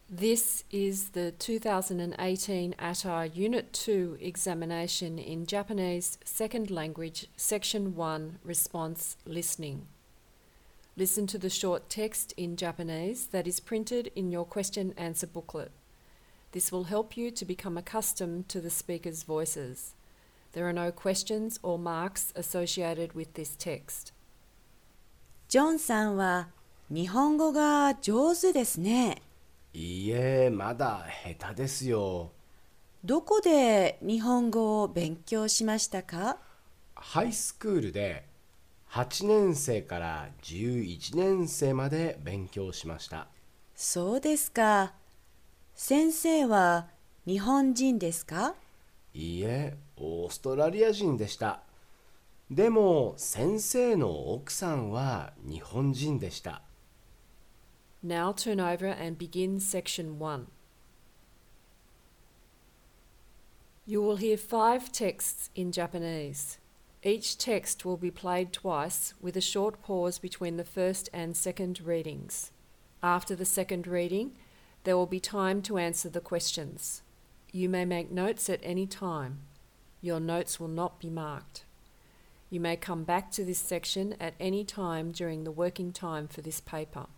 This is the 2018 ATAR Unit 2 examination in Japanese Second Language, Section 1, Response Listening. Listen to the short text in Japanese that is printed in your question-answer booklet. This will help you to become accustomed to the speaker's voices. There are no questions or marks associated with this text. ジョンさんは日本語が上手ですね。 いいえ、まだ下手ですよ。 どこで日本語を勉強しましたか？ ハイスクールで8年生から11年生まで勉強しました。 そうですか。先生は日本人ですか？ いいえ、オーストラリア人でした。でも先生の奥さんは日本人でした。 Now turn over and begin Section 1. You will hear 5 texts in Japanese. Each text will be played twice with a short pause between the first and second readings. After the second reading, there will be time to answer the questions. You may make notes at any time. Your notes will not be marked. You may come back to this section at any time during the working time for this paper.